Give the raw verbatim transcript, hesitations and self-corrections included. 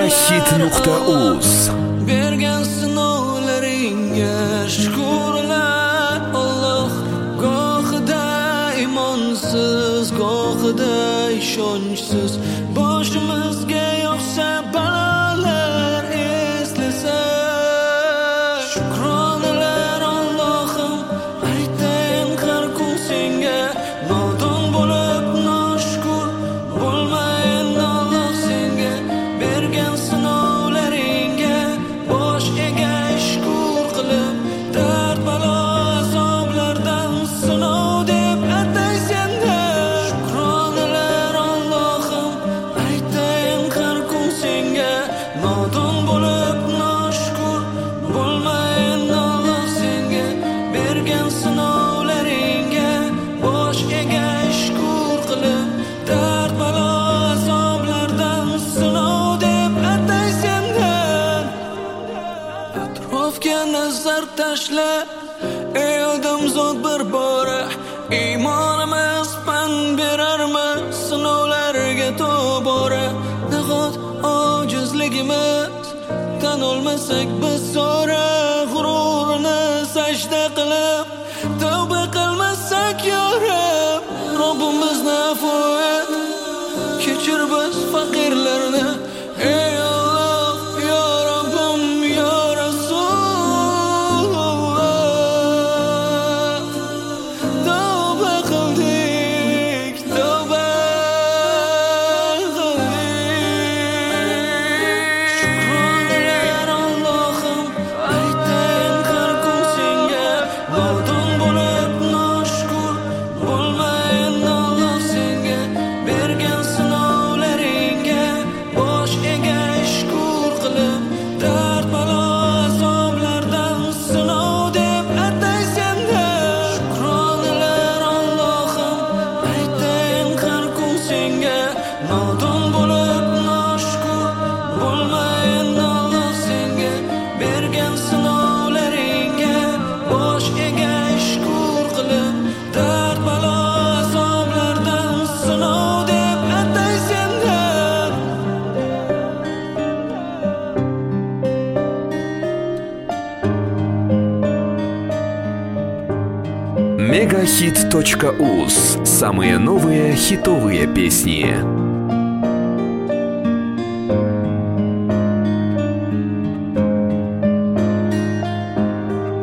megahit nuqta uz bergan sinovlaringga shukrlar Alloh. Gohida imonsiz, gohida ishonchsiz boshimizga yog'sa balolar eslasa, shukronalar Allohim aytayin har kun senga. Nodon bo'lib noshukr bo'lmayin Alloh senga. Bergan sinovlaringga bosh egay shukr qilib, dard balo azoblardan sinov deb atay senda. Shukronalar Allohim aytayin har kun senga. Nodon bo'lib noshukr bo'lmayin Alloh senga. Bergan sinovlaringga bosh egay shukr qilib, dard balo azoblardan sinov deb atay senda. Atrofga nazar tashla ey odamzod bir bora, iymonimiz pand berarmi sinovlarga tobora. Nahot ojizligimiz tan olmasak biz zora, g'ururini sajda qilib tavba qilmasak yorib. Robbimizni afv et, kechir biz faqirlarni. Ey Alloh, yo Robbim, yo Rasululloh, tavba qildik, tavba qildik. Shukronalar Allohim aytayin har kun senga. Nodon bo'lib noshukr bo'lmayin Alloh senga. Bergan sinovlaringga bosh egay shukr qilib, dard balo azoblardan sinov deb atay senda. Shukronalar Allohim aytayin har kun senga. Nodon bo'lib noshukr bo'lmayin Alloh senga. Bergan sinovlaringga bosh egay shukr qilib, dard balo azoblardan sinov deb atay senda. megahit точка уз. Самые новые хитовые песни.